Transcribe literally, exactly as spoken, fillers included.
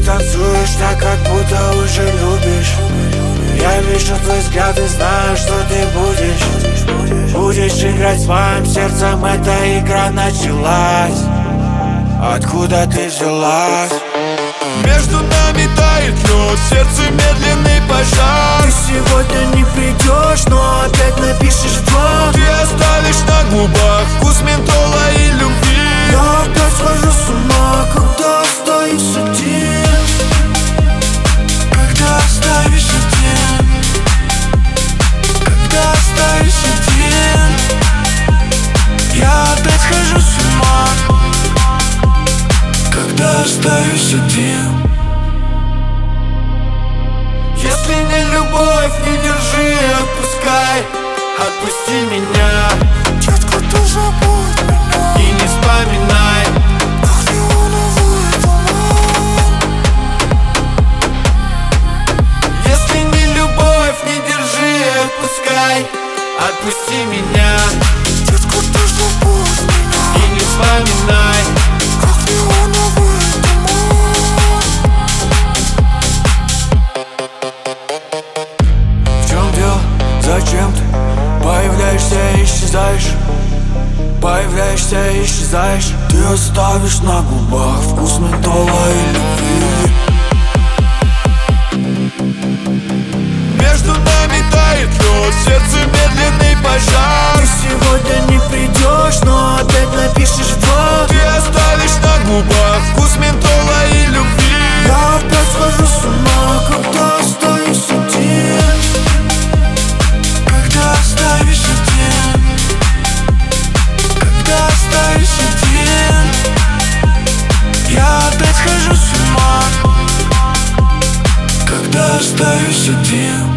танцуешь так, как будто уже любишь. Я вижу твой взгляд и знаю, что ты будешь Будешь играть с моим сердцем, эта игра началась. Откуда ты взялась? Между нами тает лед, в сердце медленный пожар. Ты сегодня не придешь, но опять напишешь в два. Ты оставишь на губах вкус ментола и любви. Я опять схожу с ума, когда остаюсь один. Когда оставишь один. Когда оставишь один. Я опять схожу с ума, когда остаюсь один. Если не любовь, не держи, отпускай. Отпусти меня, Детка, ты забудь меня и не вспоминай. Как неоновый туман. Если не любовь, не держи, отпускай. Отпусти меня Детка, ты забудь меня и не вспоминай. Как неоновый туман. В чем дело? Зачем ты появляешься и исчезаешь? Появляешься и исчезаешь. Ты оставишь на губах вкус ментола и любви. Между нами тает лед, в сердце медленный пожар. Ты сегодня не придешь, но опять напишешь в два. Ты оставишь на губах вкус ментола и любви. Я опять схожу с ума, когда остаюсь один. Когда оставишь один. Когда оставишь один. Я опять схожу с ума, когда остаюсь один.